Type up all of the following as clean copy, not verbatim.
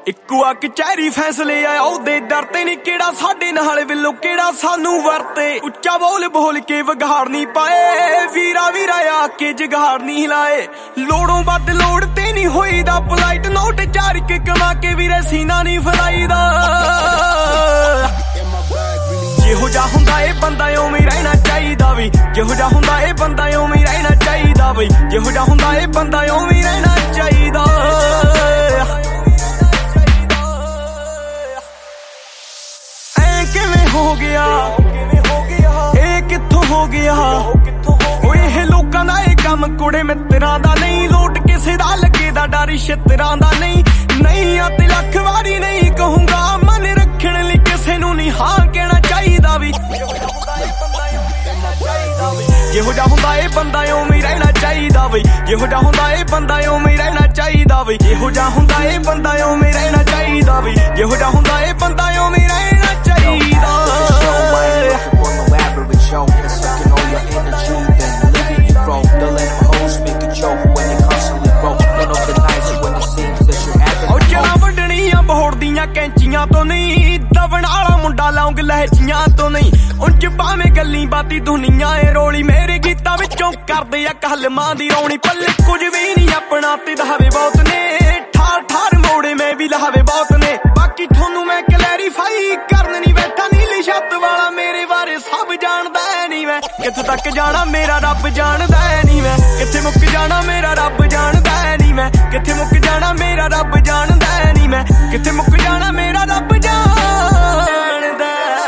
ਇੱਕੋ ਆ ਕਚਹਿਰੀ ਫੈਸਲੇ ਆ ਉਹਦੇ ਦਰ ਤੇ ਨੀ ਕਿਹੜਾ ਸਾਡੇ ਨਾਲ ਵਿਲੋ ਕਿਹੜਾ ਸਾਨੂੰ ਵਰਤੇ ਉੱਚਾ ਬੋਲ ਬੋਲ ਕੇ ਵਿਗਾੜ ਨਹੀਂ ਪਾਏ ਵੀਰਾ ਵੀਰਾ ਆ ਕੇ ਜਗਾੜ ਨਹੀਂ ਲਾਏ ਲੋੜੋਂ ਵੱਧ ਲੋੜ ਤੇ ਨਹੀਂ ਹੋਈਦਾ ਪਲਾਈਟ ਨੋਟ ਚਾਰ ਕੇ ਕਮਾ ਕੇ ਵੀਰੇ ਸੀਨਾ ਨਹੀਂ ਫਲਾਈਦਾ ਜਿਹੋ ਜਿਹਾ ਹੁੰਦਾ ਇਹ ਬੰਦਾ ਉਵੇਂ ਰਹਿਣਾ ਚਾਹੀਦਾ ਵੀ ਜਿਹੋ ਜਿਹਾ ਹੁੰਦਾ ਇਹ ਬੰਦਾ ਉਵੇਂ ਰਹਿਣਾ ਚਾਹੀਦਾ ਬਈ ਜਿਹੋ ਜਿਹਾ ਹੁੰਦਾ ਇਹ ਬੰਦਾ ਉਵੇਂ ਰਹਿਣਾ ਚਾਹੀਦਾ ਕਿਵੇਂ ਹੋ ਗਿਆ ਇਹ ਕਿੱਥੋਂ ਹੋ ਗਿਆ ਓਏ ਇਹ ਲੋਕਾਂ ਦਾ ਇਹ ਕੰਮ ਕੁੜੇ ਮਿੱਤਰਾਂ ਦਾ ਨਹੀਂ ਲੋਟ ਕਿਸੇ ਦਾ ਲੱਗੇ ਦਾ ਡਰ ਛਿੱਤਰਾਂ ਦਾ ਨਹੀਂ ਆ ਤੇ ਲੱਖ ਵਾਰੀ ਨਹੀਂ ਕਹੂੰਗਾ ਮਨ ਰੱਖਣ ਲਈ ਕਿਸੇ ਨੂੰ ਨਹੀਂ ਹਾਂ ਕਹਿਣਾ ਚਾਹੀਦਾ ਵੀ ਜਿਹੋ ਜਿਹਾ ਹੁੰਦਾ ਇਹ ਬੰਦਾ ਉਵੇਂ ਰਹਿਣਾ ਚਾਹੀਦਾ ਬਈ ਜਿਹੋ ਜਿਹਾ ਹੁੰਦਾ ਇਹ ਬੰਦਾ ਉਵੇਂ ਰਹਿਣਾ ਚਾਹੀਦਾ ਬਈ ਜਿਹੋ ਜਿਹਾ ਹੁੰਦਾ ਇਹ ਬੰਦਾ ਉਵੇਂ ਰਹਿਣਾ ਚਾਹੀਦਾ ਬਈ ਜਿਹੋ ਜਿਹਾ ਹੁੰਦਾ ਇਹ ਬੰਦਾ ਉਵੇਂ ਰਹਿਣਾ ਚਾਹੀਦਾ ਵੱਢਣੀਆਂ ਕੈਂਚੀਆਂ ਤੋਂ ਨਹੀਂ ਦਬਣ ਵਾਲਾ ਮੁੰਡਾ ਲੌਂਗ ਲਹਿਜੀਆਂ ਤੋਂ ਨਹੀਂ ਉਂਝ ਭਾਵੇਂ ਗੱਲੀ ਬਾਤੀ ਦੁਨੀਆ ਏ ਰੋਲੀ ਮੇਰੇ ਗੀਤਾਂ ਵਿੱਚੋਂ ਕਰਦੇ ਆ ਕਲਮਾਂ ਦੀ ਰੌਣੀ ਪੱਲੇ ਕੁਝ ਵੀ ਨਹੀਂ ਆਪਣਾ ਤੇ ਦਹਾਵੇ ਬਹੁਤ ਨੇ ਠਾਰ ਠਾਰ ਮੋੜੇ ਮੈਂ ਵੀ ਲਹਾਵੇ ਬਹੁਤ ਨੇ ਬਾਕੀ ਤੁਹਾਨੂੰ ਮੈਂ ਕਲੈਰੀਫਾਈ ਕਰਨ ਨਹੀਂ ਬੈਠਾ ਨੀਲੀ ਛੱਤ ਵਾਲਾ ਮੇਰੇ ਬਾਰੇ ਸਭ ਜਾਣਦਾ ਨਹੀਂ ਮੈਂ ਕਿੱਥੇ ਤੱਕ ਜਾਣਾ ਮੇਰਾ ਰੱਬ ਜਾਣਦਾ ਨਹੀਂ ਮੈਂ ਕਿੱਥੇ ਮੁੱਕ ਜਾਣਾ ਮੇਰਾ ਰੱਬ ਜਾਣਦਾ ਨਹੀਂ ਮੈਂ ਕਿੱਥੇ ਮੁੱਕ ਜਾਣਾ ਮੇਰਾ ਰੱਬ ਜਾਣਦਾ ਨਹੀਂ ਮੈਂ ਕਿੱਥੇ ਮੁੱਕ ਜਾਣਾ ਮੇਰਾ ਰੱਬ ਜਾਣਦਾ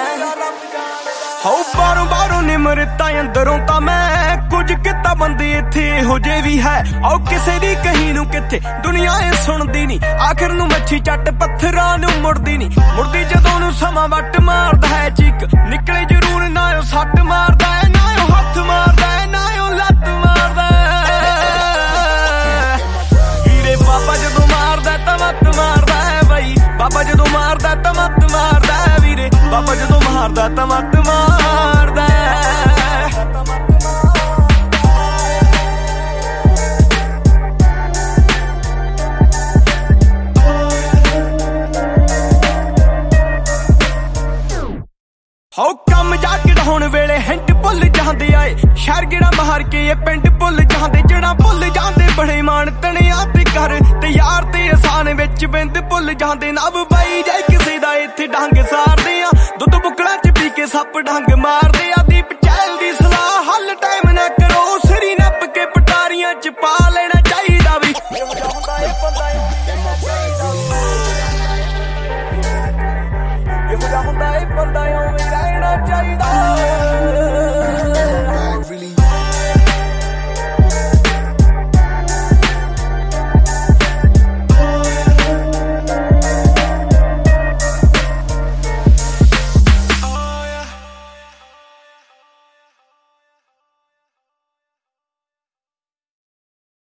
ਹੋ ਬਾਹਰੋਂ ਨਿਮਰਤਾ ਅੰਦਰੋਂ ਤਾਂ ਮੈਂ ਕੁਝ ਕਿਤਾ ਬੰਦੇ ਇੱਥੇ ਇਹੋ ਜਿਹੇ ਵੀ ਹੈ ਆਓ ਕਿਸੇ ਦੀ ਕਹੀ ਨੂੰ ਕਿੱਥੇ ਦੁਨੀਆ ਇਹ ਸੁਣਦੀ ਨਹੀਂ ਆਖਰ ਨੂੰ ਮੱਛੀ ਚੱਟ ਪੱਥਰਾਂ ਨੂੰ ਮੁੜਦੀ ਜਦੋਂ ਨੂੰ ਸਮਾਂ ਵੱਟ ਮਾਰਦਾ ਹੈ ਚੀਕ ਨਿਕਲੇ ਜ਼ਰੂਰ ਨਾ ਉਹ ਸੱਟ ਮਾਰਦਾ ਹੈ ਨਾ ਉਹ ਹੱਥ ਮਾਰਦਾ ਹੈ ਨਾ ਉਹ ਲੱਤ ਮਾਰਦਾ ਵੀਰੇ ਬਾਬਾ ਜਦੋਂ ਮਾਰਦਾ ਤਾਂ ਮੱਤ ਮਾਰਦਾ ਹੈ ਬਈ ਬਾਬਾ ਜਦੋਂ ਮਾਰਦਾ ਤਾਂ ਮੱਤ ਮਾਰਦਾ ਹੈ ਵੀਰੇ ਬਾਬਾ ਜਦੋਂ ਮਾਰਦਾ ਤਾਂ ਮੱਤ ਮਾਰਦਾ ਹੋ ਕੰਮ ਜਾ ਕਢਾਉਣ ਵੇਲੇ ਹਿੰਟ ਭੁੱਲ ਜਾਂਦੇ ਆਏ ਸ਼ਹਿਰ ਗਿੜਾ ਮਾਰ ਕੇ ਇਹ ਪਿੰਡ ਭੁੱਲ ਜਾਂਦੇ ਜਣਾ ਭੁੱਲ ਜਾਂਦੇ ਬੜੇ ਮਾਣ ਤਣਿਆ ਤੇ ਕਰ ਤੇ ਯਾਰ ਤੇ ਆਸਾਨ ਵਿੱਚ ਬਿੰਦ ਭੁੱਲ ਜਾਂਦੇ ਨਵ ਬਾਈ ਜਾਏ ਕਿਸੇ ਦਾ ਇੱਥੇ ਡੰਗ ਸਾਰਦੇ ਆ ਦੁੱਧ ਬੁੱਕਲਾਂ ਚ ਪੀ ਕੇ ਸੱਪ ਡੰਗ ਮਾਰ